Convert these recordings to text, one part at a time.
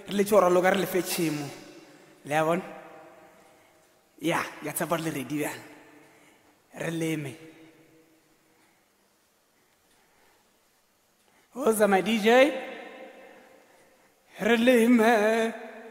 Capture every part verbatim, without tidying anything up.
le tshora lo ka re le fe tshimo le a bona ya ya tsapa le ready bjana re leme who's my D J re leme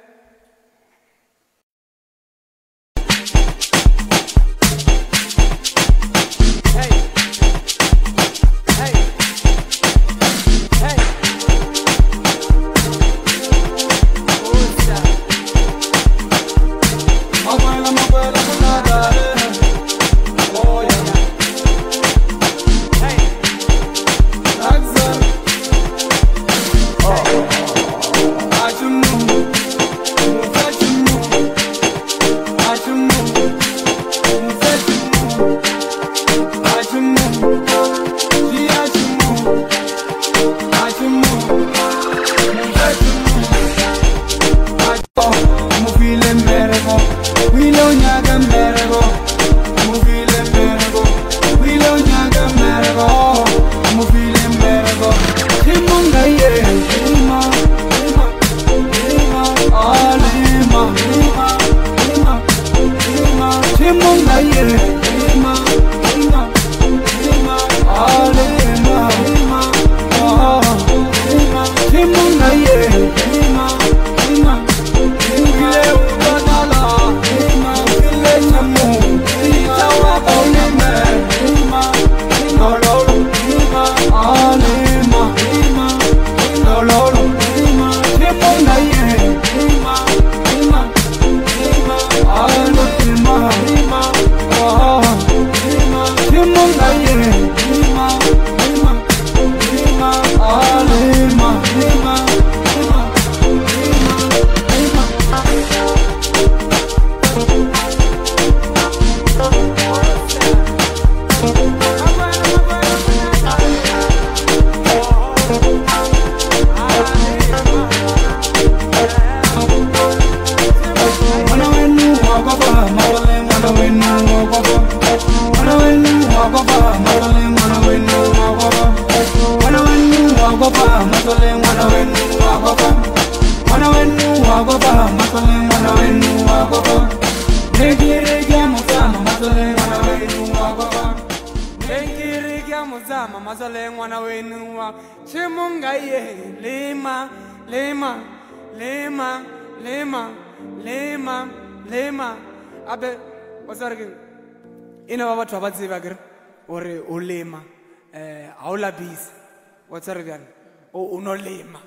ina ba batho ba tseba kere ore o lema eh a o labisa wa tsare bjana o no lema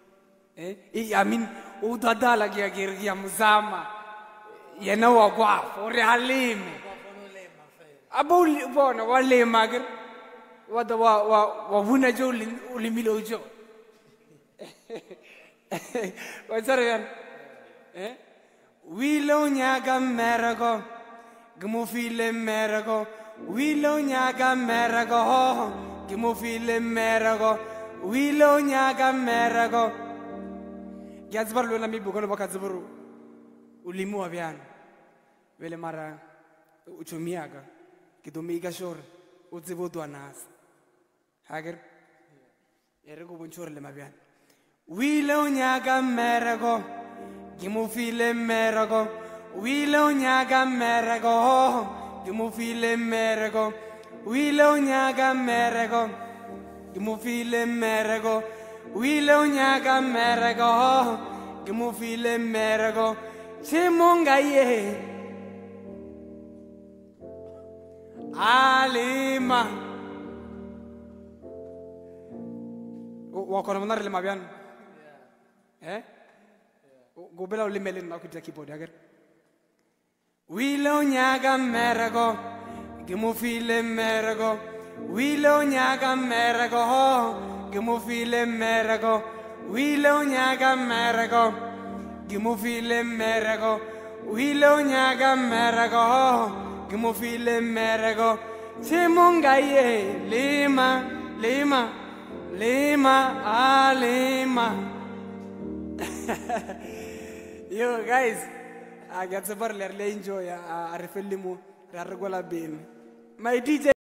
eh I mean o dadala ke ke re ya muzama yena wa kwa ore a leme abo bona wa lema kere wa da wa wa buna jo o lemile jo wa tsare bjana eh wilo nyaga merago gmufile merago wilo nyaga merago gmufile merago wilo nyaga merago gyazibar lona mi bukolo bakaziburu ulimu wa bjana vele mara uchumiaga kidomiga shore utsibotwa nas hager ere go bonchore le mabjana wilo nyaga merago gmufile merago wilo nyaga merago gmufile merago wilo nyaga merago gmufile merago wilo nyaga merago gmufile merago chimunga ye alima wakona manare le mabjana eh go bela o lemele na ku tsa keyboard ya gere wilo nyaga merago gmufile merago wilo nyaga merago gmufile merago wilo nyaga merago gmufile merago wilo nyaga merago gmufile merago chimunga ye lima lima lima alima yo guys I got to enjoy a refill limu, my D J.